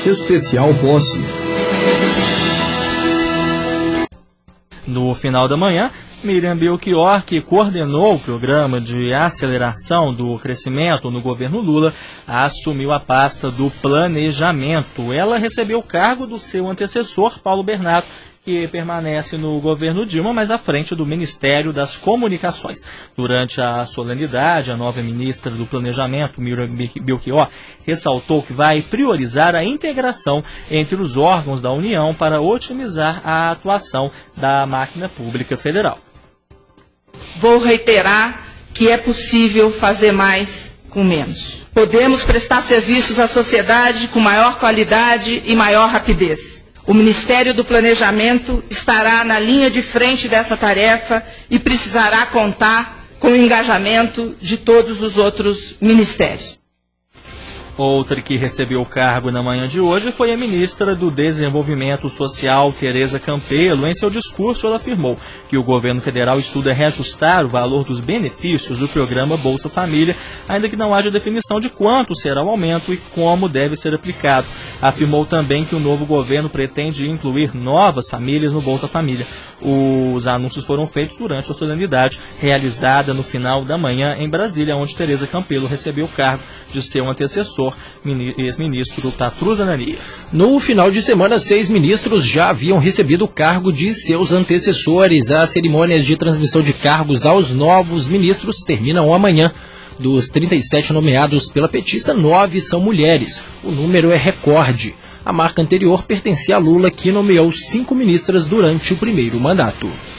Especial Posse. No final da manhã, Miriam Belchior, que coordenou o programa de aceleração do crescimento no governo Lula, assumiu a pasta do planejamento. Ela recebeu o cargo do seu antecessor, Paulo Bernardo, que permanece no governo Dilma, mas à frente do Ministério das Comunicações. Durante a solenidade, a nova ministra do Planejamento, Miriam Belchior, ressaltou que vai priorizar a integração entre os órgãos da União para otimizar a atuação da máquina pública federal. Vou reiterar que é possível fazer mais com menos. Podemos prestar serviços à sociedade com maior qualidade e maior rapidez. O Ministério do Planejamento estará na linha de frente dessa tarefa e precisará contar com o engajamento de todos os outros ministérios. Outra que recebeu o cargo na manhã de hoje foi a ministra do Desenvolvimento Social, Tereza Campelo. Em seu discurso, ela afirmou que o governo federal estuda reajustar o valor dos benefícios do programa Bolsa Família, ainda que não haja definição de quanto será o aumento e como deve ser aplicado. Afirmou também que o novo governo pretende incluir novas famílias no Bolsa Família. Os anúncios foram feitos durante a solenidade realizada no final da manhã em Brasília, onde Tereza Campelo recebeu o cargo de seu antecessor, ex-ministro Tatruz Ananias. No final de semana, 6 ministros já haviam recebido o cargo de seus antecessores. As cerimônias de transmissão de cargos aos novos ministros terminam amanhã. Dos 37 nomeados pela petista, 9 são mulheres. O número é recorde. A marca anterior pertencia a Lula, que nomeou 5 ministras durante o primeiro mandato.